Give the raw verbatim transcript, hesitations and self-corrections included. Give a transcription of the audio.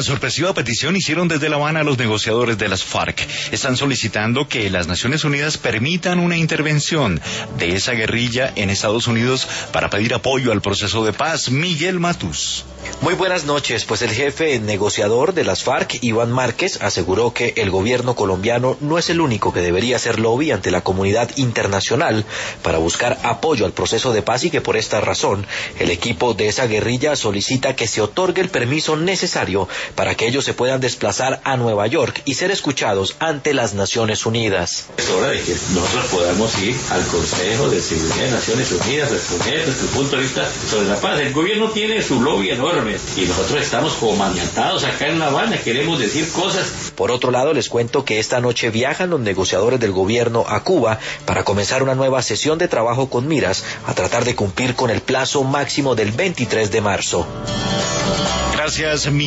Una sorpresiva petición hicieron desde La Habana los negociadores de las FARC. Están solicitando que las Naciones Unidas permitan una intervención de esa guerrilla en Estados Unidos para pedir apoyo al proceso de paz. Miguel Matus. Muy buenas noches, pues el jefe negociador de las FARC, Iván Márquez, aseguró que el gobierno colombiano no es el único que debería hacer lobby ante la comunidad internacional para buscar apoyo al proceso de paz y que por esta razón el equipo de esa guerrilla solicita que se otorgue el permiso necesario para que ellos se puedan desplazar a Nueva York y ser escuchados ante las Naciones Unidas. Es hora de que nosotros podamos ir al Consejo de Seguridad de Naciones Unidas, responder desde su punto de vista sobre la paz. El gobierno tiene su lobby enorme y nosotros estamos como maniatados acá en La Habana, queremos decir cosas. Por otro lado, les cuento que esta noche viajan los negociadores del gobierno a Cuba para comenzar una nueva sesión de trabajo con miras a tratar de cumplir con el plazo máximo del veintitrés de marzo. Gracias,